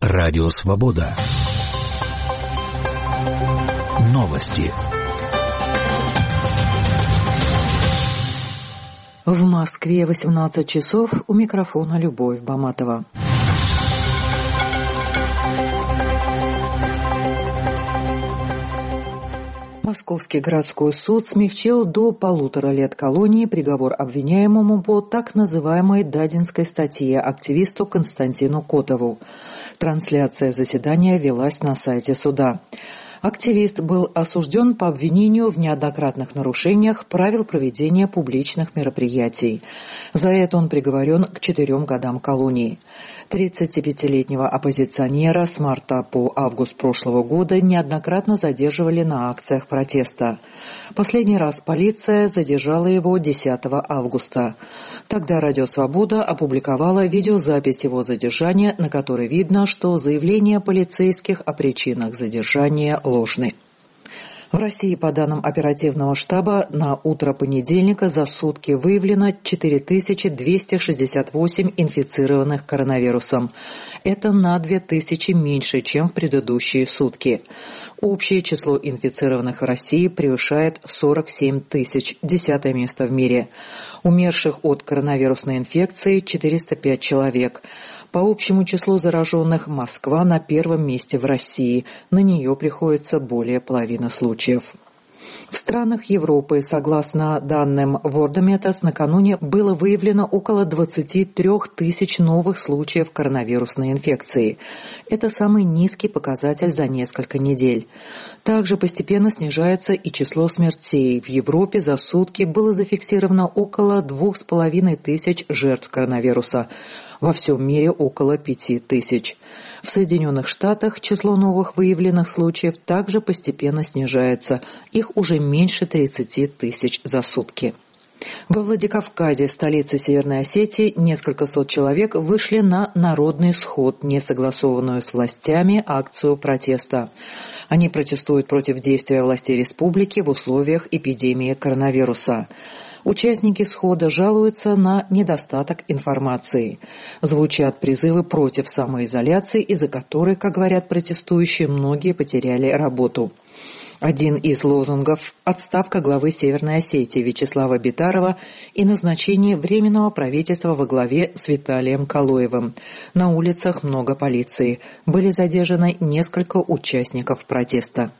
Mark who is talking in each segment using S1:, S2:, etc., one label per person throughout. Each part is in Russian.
S1: Радио Свобода. Новости.
S2: В Москве 18 часов. У микрофона Любовь Баматова. Московский городской суд смягчил до 1,5 лет колонии приговор обвиняемому по так называемой Дадинской статье активисту Константину Котову. Трансляция заседания велась на сайте суда. Активист был осужден по обвинению в неоднократных нарушениях правил проведения публичных мероприятий. За это он приговорен к 4 годам колонии. 35-летнего оппозиционера с марта по август прошлого года неоднократно задерживали на акциях протеста. Последний раз полиция задержала его 10 августа. Тогда Радио Свобода опубликовала видеозапись его задержания, на которой видно, что заявления полицейских о причинах задержания ложны. В России, по данным оперативного штаба, на утро понедельника за сутки выявлено 4268 инфицированных коронавирусом. Это на 2000 меньше, чем в предыдущие сутки. Общее число инфицированных в России превышает 47 тысяч, 10-е место в мире. Умерших от коронавирусной инфекции 405 человек. По общему числу зараженных Москва на первом месте в России. На нее приходится более половины случаев. В странах Европы, согласно данным Worldometers, накануне было выявлено около 23 тысяч новых случаев коронавирусной инфекции. Это самый низкий показатель за несколько недель. Также постепенно снижается и число смертей. В Европе за сутки было зафиксировано около 2500 жертв коронавируса. Во всем мире около 5000. В Соединенных Штатах число новых выявленных случаев также постепенно снижается. Их уже меньше 30 тысяч за сутки. Во Владикавказе, столице Северной Осетии, несколько сот человек вышли на народный сход, не согласованную с властями акцию протеста. Они протестуют против действия властей республики в условиях эпидемии коронавируса. Участники схода жалуются на недостаток информации. Звучат призывы против самоизоляции, из-за которой, как говорят протестующие, многие потеряли работу. Один из лозунгов – отставка главы Северной Осетии Вячеслава Битарова и назначение Временного правительства во главе с Виталием Калоевым. На улицах много полиции. Были задержаны несколько участников протеста.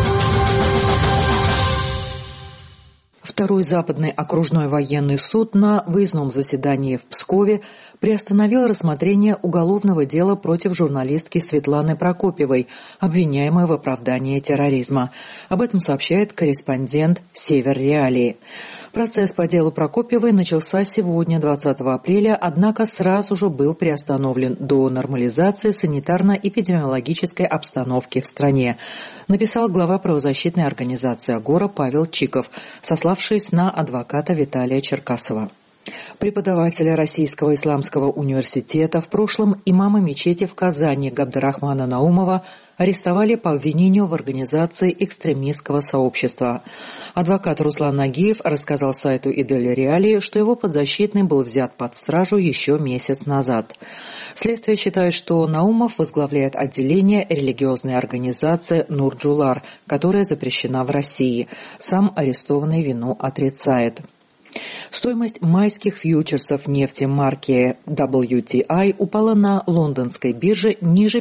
S2: Второй Западный окружной военный суд на выездном заседании в Пскове приостановил рассмотрение уголовного дела против журналистки Светланы Прокопьевой, обвиняемой в оправдании терроризма. Об этом сообщает корреспондент «Север Реалии». Процесс по делу Прокопьевой начался сегодня, 20 апреля, однако сразу же был приостановлен до нормализации санитарно-эпидемиологической обстановки в стране, написал глава правозащитной организации «Агора» Павел Чиков, сославшись на адвоката Виталия Черкасова. Преподавателя Российского исламского университета, в прошлом имама мечети в Казани Габдрахмана Наумова арестовали по обвинению в организации экстремистского сообщества. Адвокат Руслан Нагиев рассказал сайту «Идель Реалии», что его подзащитный был взят под стражу еще месяц назад. Следствие считает, что Наумов возглавляет отделение религиозной организации «Нурджулар», которая запрещена в России. Сам арестованный вину отрицает. Стоимость майских фьючерсов нефти марки WTI упала на лондонской бирже ниже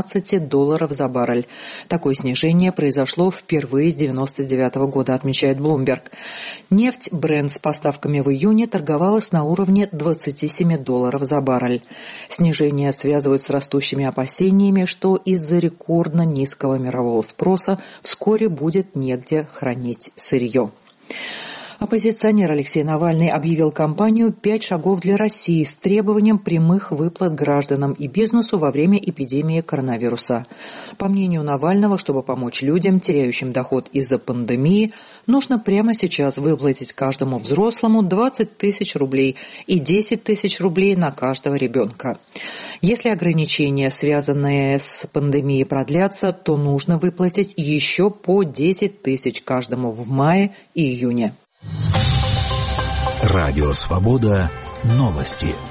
S2: $15 за баррель. Такое снижение произошло впервые с 1999 года, отмечает Bloomberg. Нефть Brent с поставками в июне торговалась на уровне $27 за баррель. Снижение связывают с растущими опасениями, что из-за рекордно низкого мирового спроса вскоре будет негде хранить сырье. Оппозиционер Алексей Навальный объявил кампанию «5 шагов для России» с требованием прямых выплат гражданам и бизнесу во время эпидемии коронавируса. По мнению Навального, чтобы помочь людям, теряющим доход из-за пандемии, нужно прямо сейчас выплатить каждому взрослому 20 тысяч рублей и 10 тысяч рублей на каждого ребенка. Если ограничения, связанные с пандемией, продлятся, то нужно выплатить еще по 10 тысяч каждому в мае и июне.
S1: Радио Свобода. Новости.